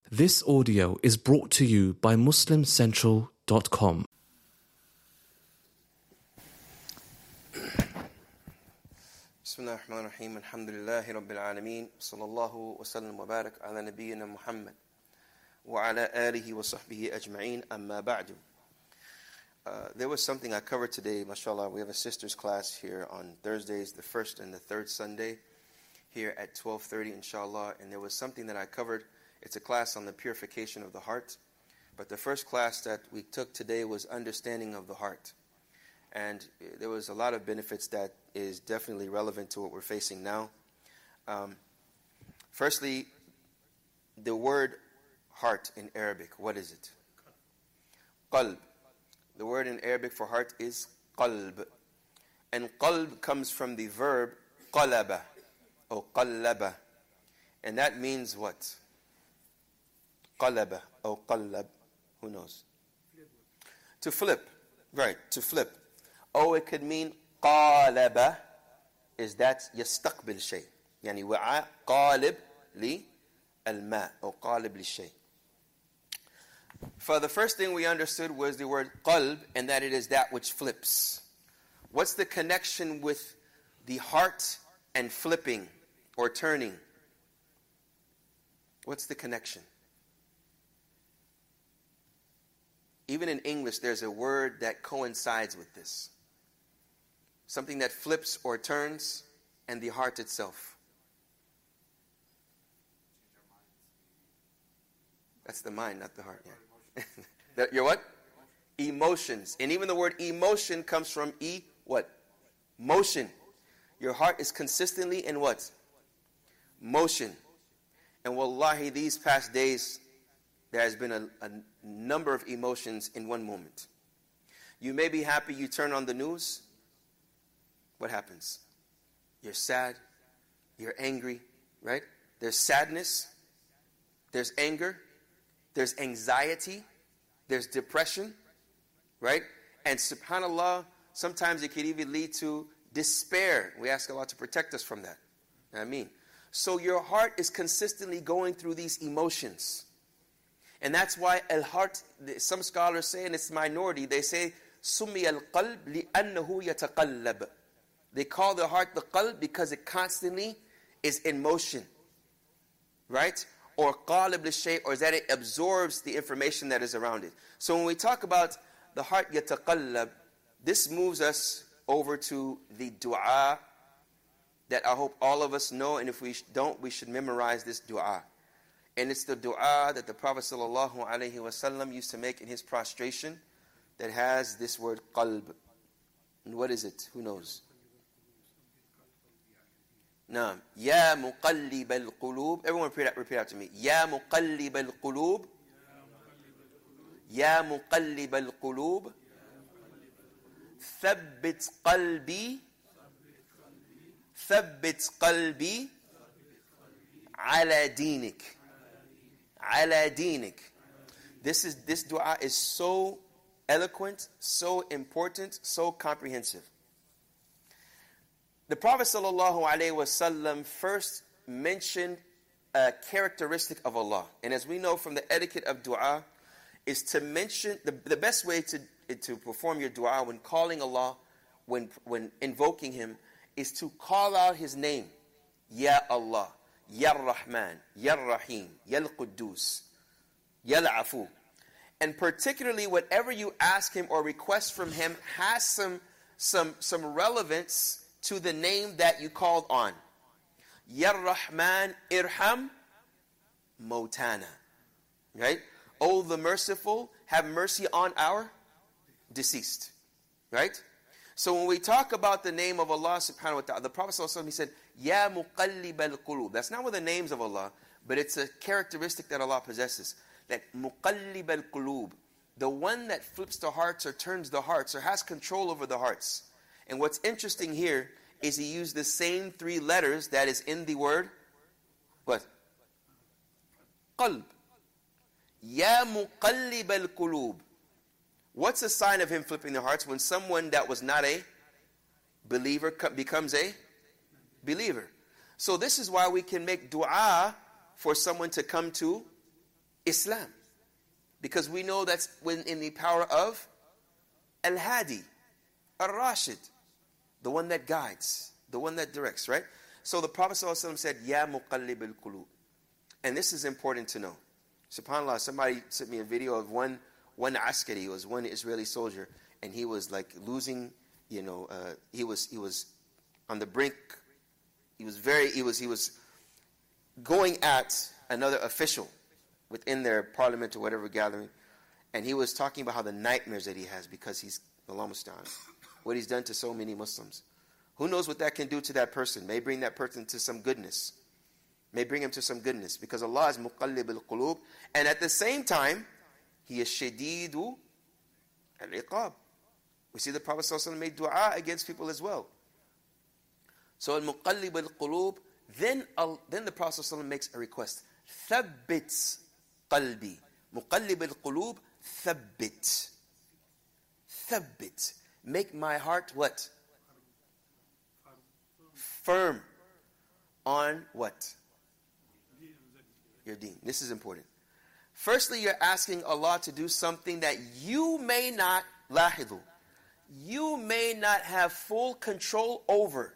This audio is brought to you by MuslimCentral.com. بسم الله الرحمن الرحيم الحمد لله رب العالمين صلى الله وسلم وبارك على نبينا محمد وعلى آله وصحبه أجمعين أما بعد. There was something I covered today, mashallah. We have a sisters class here on Thursdays, the first and the third Sunday, here at 12:30 inshallah. And there was something that I covered. It's a class on the purification of the heart. But the first class that we took today was understanding of the heart. And there was a lot of benefits that is definitely relevant to what we're facing now. Firstly, the word heart in Arabic, what is it? Qalb. The word in Arabic for heart is qalb. And qalb comes from the verb qalaba or qallaba. And that means what? Qalaba or qallab. Who knows? To flip. Right, to flip. Or it could mean qalaba, is that yastaqbil shay. Yani wa'a qalib li al-ma' or qalib li shay. For the first thing we understood was the word qalb, and that it is that which flips. What's the connection with the heart and flipping or turning? What's the connection? Even in English, there's a word that coincides with this. Something that flips or turns, and the heart itself. That's the mind, not the heart. Yeah. Your what? Emotions. And even the word emotion comes from what? Motion. Your heart is consistently in what? Motion. And wallahi, these past days, there has been a number of emotions in one moment. You may be happy, you turn on the news. What happens? You're sad. You're angry, right? There's sadness. There's anger. There's anxiety. There's depression, right? And subhanAllah, sometimes it can even lead to despair. We ask Allah to protect us from that. So your heart is consistently going through these emotions. And that's why al-heart, some scholars say, and it's minority, they say, سُمِّيَ الْقَلْبِ لِأَنَّهُ يَتَقَلَّبُ. They call the heart the qalb because it constantly is in motion. Right? Or qalib li-shay, or that it absorbs the information that is around it. So when we talk about the heart yataqallab, this moves us over to the dua that I hope all of us know, and if we don't, we should memorize this dua. And it's the dua that the Prophet ﷺ used to make in his prostration that has this word qalb. And what is it? Who knows? Naam. Ya muqallib al-qulub. Everyone repeat after me. Ya muqallib al-qulub. Ya muqallib al-qulub. Thabbit qalbi. Thabbit qalbi. Ala dinik. Ala dinik. This dua is so eloquent, so important, so comprehensive. The Prophet ﷺ first mentioned a characteristic of Allah. And as we know from the etiquette of dua, is to mention, the best way to perform your dua when calling Allah, when invoking Him, is to call out His name. Ya Allah, Ya Rahman, Ya Rahim, Ya Quddus, Ya Afu. And particularly whatever you ask Him or request from Him has some relevance to the name that you called on. Ya Rahman, irham motana. Right? Oh, the merciful, have mercy on our deceased. Right? So when we talk about the name of Allah subhanahu wa ta'ala, the Prophet ﷺ, he said, Ya muqallib al-qulub. That's not one of the names of Allah, but it's a characteristic that Allah possesses. Like muqallib al-qulub. The one that flips the hearts or turns the hearts or has control over the hearts. And what's interesting here is he used the same three letters that is in the word, what? Qalb. Ya muqallib al-qulub. What's the sign of him flipping the hearts? When someone that was not a believer becomes a believer. So this is why we can make dua for someone to come to Islam. Because we know that's in the power of Al-Hadi, Ar-Rashid, the one that guides, the one that directs, right? So the Prophet ﷺ said, Ya muqallib al-qulub. And this is important to know. SubhanAllah, somebody sent me a video of one askari, was one Israeli soldier, and he was like losing, he was on the brink. He was going at another official within their parliament or whatever gathering, and he was talking about how the nightmares that he has because he's Allah musta'an, what he's done to so many Muslims. Who knows what that can do to that person? May bring that person to some goodness. May bring him to some goodness, because Allah is muqallib al-qulub, and at the same time, He is shadidu al-iqab. We see the Prophet ﷺ made dua against people as well. So al-muqallib al-qulub, then the Prophet ﷺ makes a request. Thabbit qalbi. Muqallib al-qulub, thabbit. Thabbit. Make my heart what? Firm on what? Your deen. This is important. Firstly, you're asking Allah to do something that you may not, lahidu, you may not have full control over.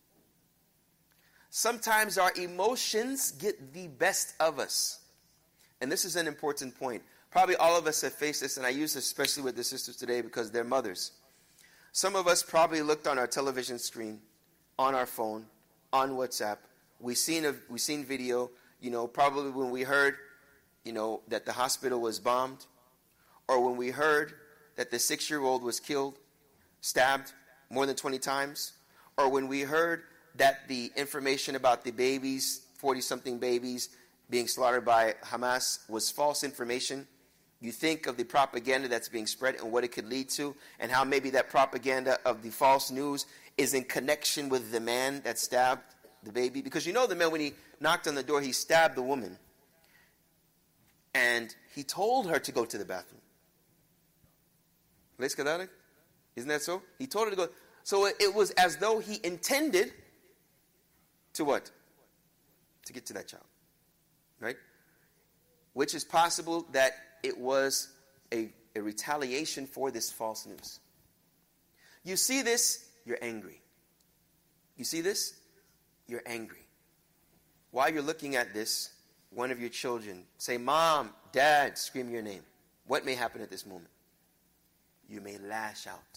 Sometimes our emotions get the best of us. And this is an important point. Probably all of us have faced this, and I use this especially with the sisters today because they're mothers. Some of us probably looked on our television screen, on our phone, on WhatsApp. We've seen video, probably when we heard, that the hospital was bombed, or when we heard that the 6-year-old was killed, stabbed more than 20 times, or when we heard that the information about the babies, 40-something babies being slaughtered by Hamas was false information. You think of the propaganda that's being spread and what it could lead to, and how maybe that propaganda of the false news is in connection with the man that stabbed the baby. Because the man, when he knocked on the door, he stabbed the woman. And he told her to go to the bathroom. Isn't that so? He told her to go. So it was as though he intended to what? To get to that child. Right? Which is possible that it was a retaliation for this false news. You see this, you're angry. You see this, you're angry. While you're looking at this, one of your children say, Mom, Dad, scream your name. What may happen at this moment? You may lash out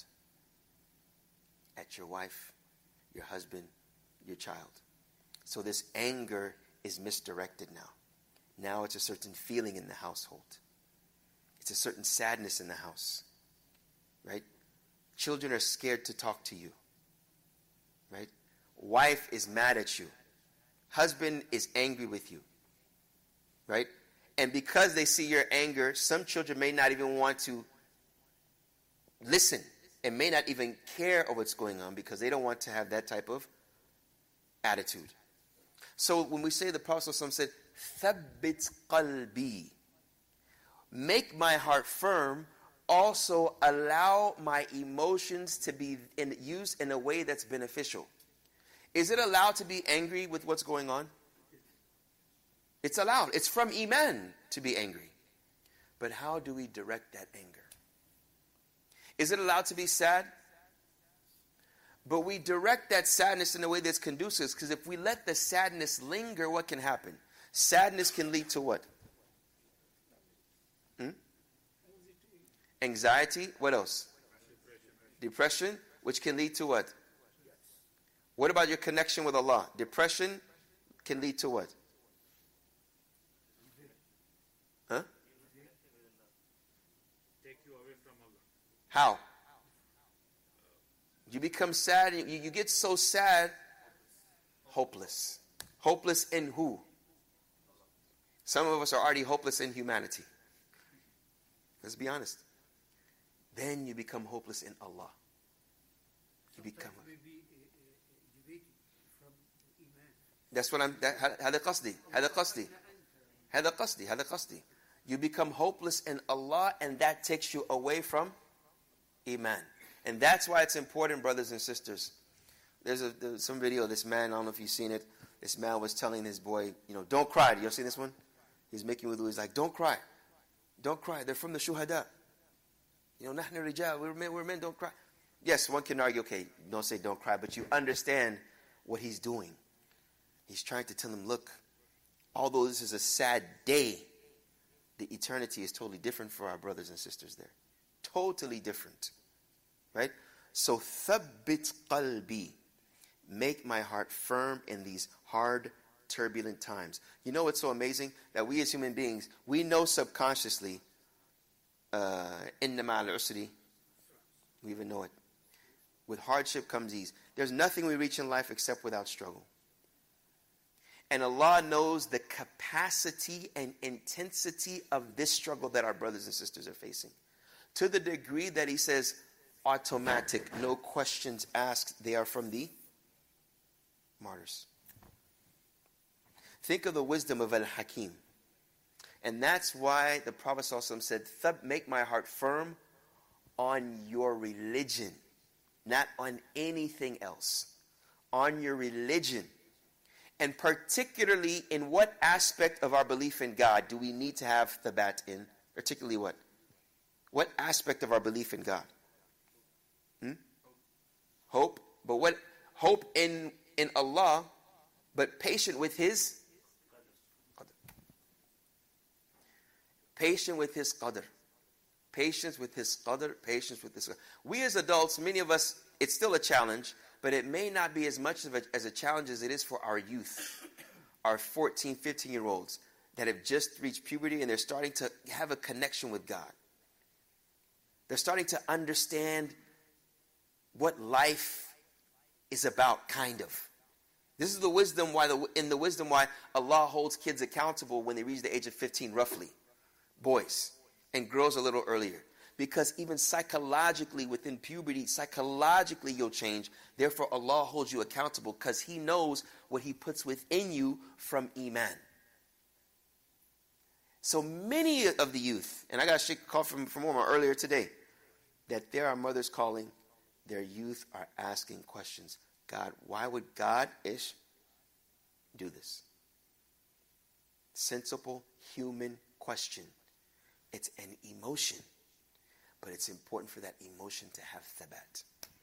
at your wife, your husband, your child. So this anger is misdirected now. Now it's a certain feeling in the household. It's a certain sadness in the house. Right? Children are scared to talk to you. Right? Wife is mad at you. Husband is angry with you. Right? And because they see your anger, some children may not even want to listen and may not even care of what's going on because they don't want to have that type of attitude. So when we say, the Prophet ﷺ said, Thabbit qalbi, make my heart firm, also allow my emotions to be used in a way that's beneficial. Is it allowed to be angry with what's going on? It's allowed. It's from Iman to be angry. But how do we direct that anger? Is it allowed to be sad? But we direct that sadness in a way that's conducive, because if we let the sadness linger, what can happen? Sadness can lead to what? Anxiety. What else? Depression, which can lead to what? What about your connection with Allah? Depression can lead to what? Huh? Take you away from Allah. How? You become sad, and you get so sad, hopeless. Hopeless in who? Some of us are already hopeless in humanity. Let's be honest. Then you become hopeless in Allah. You become. That's what I'm. هذا قصدي. You become hopeless in Allah, and that takes you away from Iman. And that's why it's important, brothers and sisters. There's some video of this man, I don't know if you've seen it. This man was telling his boy, don't cry. You ever seen this one? He's making wudu. He's like, don't cry. Don't cry. They're from the shuhada. Nahnu rijal. We're men, don't cry. Yes, one can argue, okay, don't say don't cry, but you understand what he's doing. He's trying to tell them, look, although this is a sad day, the eternity is totally different for our brothers and sisters there. Totally different. Right? So, thabbit qalbi. Make my heart firm in these hard, turbulent times. You know what's so amazing? That we as human beings, we know subconsciously, inna ma'al usri, we even know it. With hardship comes ease. There's nothing we reach in life except without struggle. And Allah knows the capacity and intensity of this struggle that our brothers and sisters are facing. To the degree that He says, automatic, no questions asked, they are from the martyrs. Think of the wisdom of Al-Hakim. And that's why the Prophet ﷺ said, make my heart firm on your religion, not on anything else. On your religion. And particularly in what aspect of our belief in God do we need to have thabat in? Particularly what? What aspect of our belief in God? Hope. But what? Hope in Allah, but patient with His qadr. Patient with His qadr. Patience with His qadr. Patience with His qadr. We as adults, many of us, it's still a challenge, but it may not be as much of as a challenge as it is for our youth, our 14, 15-year-olds that have just reached puberty and they're starting to have a connection with God. They're starting to understand what life is about, kind of. This is the wisdom why Allah holds kids accountable when they reach the age of 15, roughly. Boys. And girls a little earlier. Because even psychologically, within puberty, psychologically you'll change. Therefore, Allah holds you accountable because He knows what He puts within you from Iman. So many of the youth, and I got a call from Omar earlier today, that there are mothers calling, their youth are asking questions. God, why would God do this? Sensible human question. It's an emotion. But it's important for that emotion to have thabat.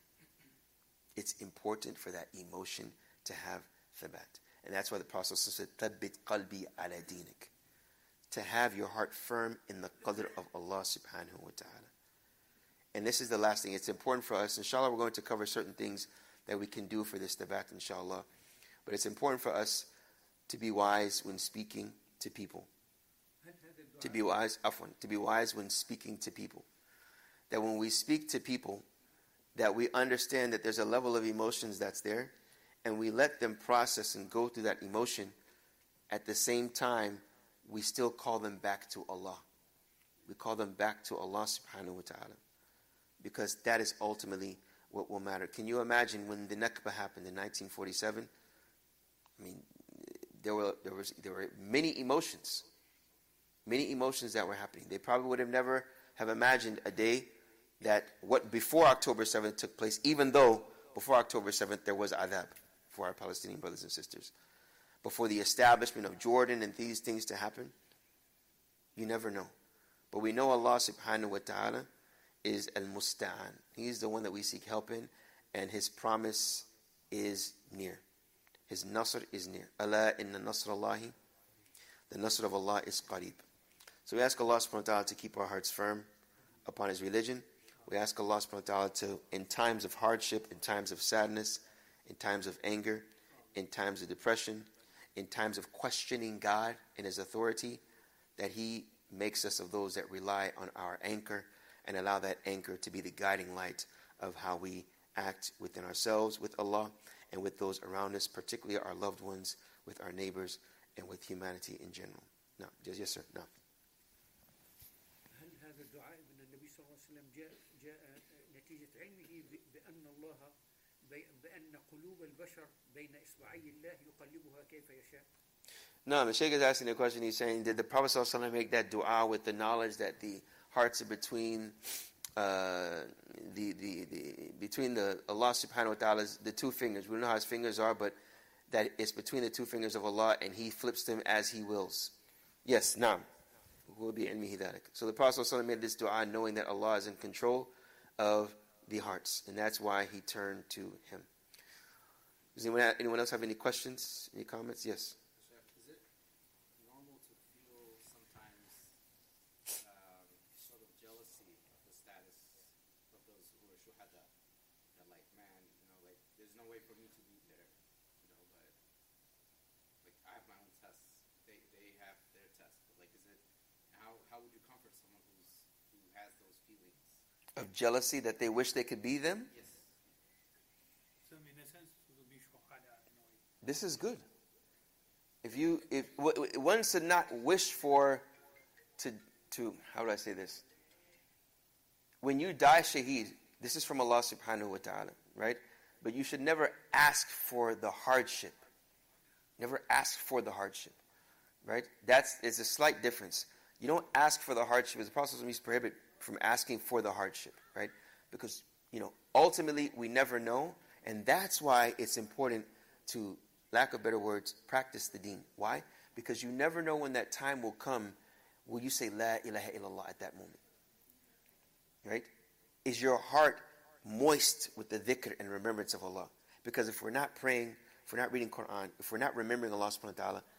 It's important for that emotion to have thabat. And that's why the Prophet said, thabbit qalbi ala dinik. To have your heart firm in the qadr of Allah subhanahu wa ta'ala. And this is the last thing. It's important for us. Inshallah, we're going to cover certain things that we can do for this thabat, inshallah. But it's important for us to be wise when speaking to people. To be wise when speaking to people. That when we speak to people, that we understand that there's a level of emotions that's there, and we let them process and go through that emotion. At the same time, we still call them back to Allah. We call them back to Allah subhanahu wa ta'ala. Because that is ultimately what will matter. Can you imagine when the Nakba happened in 1947? I mean, there were many emotions. Many emotions that were happening. They probably would have never have imagined a day that what before October 7th took place, even though before October 7th there was adhab for our Palestinian brothers and sisters. Before the establishment of Jordan and these things to happen, you never know. But we know Allah subhanahu wa ta'ala is al-musta'an. He's the one that we seek help in, and His promise is near. His nasr is near. Ala inna nasrallahi. The nasr of Allah is qareeb. So we ask Allah subhanahu wa ta'ala to keep our hearts firm upon His religion. We ask Allah subhanahu wa ta'ala to, in times of hardship, in times of sadness, in times of anger, in times of depression, in times of questioning God and His authority, that He makes us of those that rely on our anchor and allow that anchor to be the guiding light of how we act within ourselves, with Allah, and with those around us, particularly our loved ones, with our neighbors, and with humanity in general. No, yes, sir. No. هل هذا الدعاء من النبي صلى الله عليه وسلم جاء نتيجة علمه بأن الله بأن قلوب البشر بين إصبعي الله يقلبها كيف يشاء? No, the Shaykh is asking the question. He's saying, did the Prophet ﷺ make that dua with the knowledge that the hearts are between between the Allah subhanahu wa ta'ala's the two fingers? We don't know how His fingers are, but that it's between the two fingers of Allah, and He flips them as He wills. Yes, naam. هو بعلمه ذلك. So the Prophet ﷺ made this dua knowing that Allah is in control of the hearts, and that's why he turned to him. Does anyone else have any questions, any comments? Yes. Is it normal to feel sometimes sort of jealousy of the status of those who are shuhada? That like, man, like there's no way for me to be there, but like I have my own tests. They have their tests. But like, is it how would you comfort someone who has those feelings Of jealousy that they wish they could be them? Yes. So in a sense, to be shuhada in a way. This is good. If one should not wish for to how do I say this? When you die shaheed, this is from Allah subhanahu wa ta'ala, right? But you should never ask for the hardship. Never ask for the hardship, right? It's a slight difference. You don't ask for the hardship. As the Prophet used to prohibit from asking for the hardship, right? Because, ultimately we never know, and that's why it's important to, lack of better words, practice the deen. Why? Because you never know when that time will come. Will you say La ilaha illallah at that moment? Right? Is your heart moist with the dhikr and remembrance of Allah? Because if we're not praying, if we're not reading Quran, if we're not remembering Allah subhanahu wa ta'ala,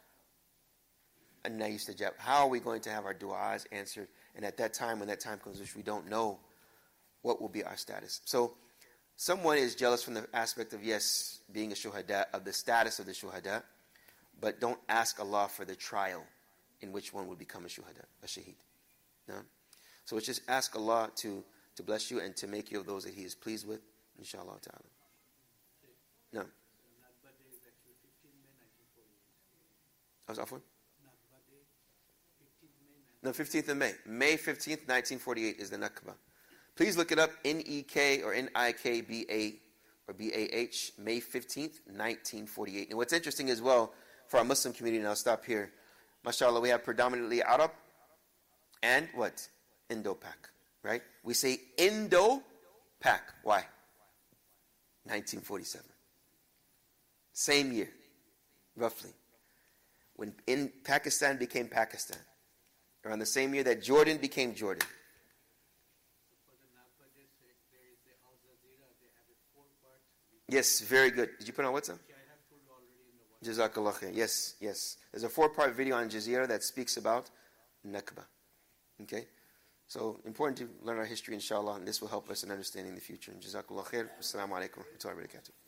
how are we going to have our du'as answered? And at that time, when that time comes, which we don't know, what will be our status? So, someone is jealous from the aspect of, yes, being a shuhada, of the status of the shuhada, but don't ask Allah for the trial in which one would become a shuhada, a shaheed. No? So it's just ask Allah to bless you and to make you of those that He is pleased with, inshallah ta'ala. No. Nakba Day is actually 15 May 1948. I was off one? Nakba Day, 15 May 1948. No, 15th of May. May 15th, 1948 is the Nakba. Please look it up, N-E-K or N-I-K-B-A or B-A-H, May 15th, 1948. And what's interesting as well, for our Muslim community, and I'll stop here, mashallah, we have predominantly Arab and what? Indo-Pak, right? We say Indo-Pak. Why? 1947. Same year, roughly. When Pakistan became Pakistan. Around the same year that Jordan became Jordan. For the Nakba Day, there is the Al Jazeera, they have a 4-part. Yes, very good. Did you put on WhatsApp? Which I have told you already in the WhatsApp. Jazakallah khair. Yes. There's a 4-part video on Jazeera that speaks about Nakba. Okay? So, important to learn our history, inshallah, and this will help us in understanding the future. Jazakallah khair. Assalamu alaikum wa rahmatullahi wa barakatuh.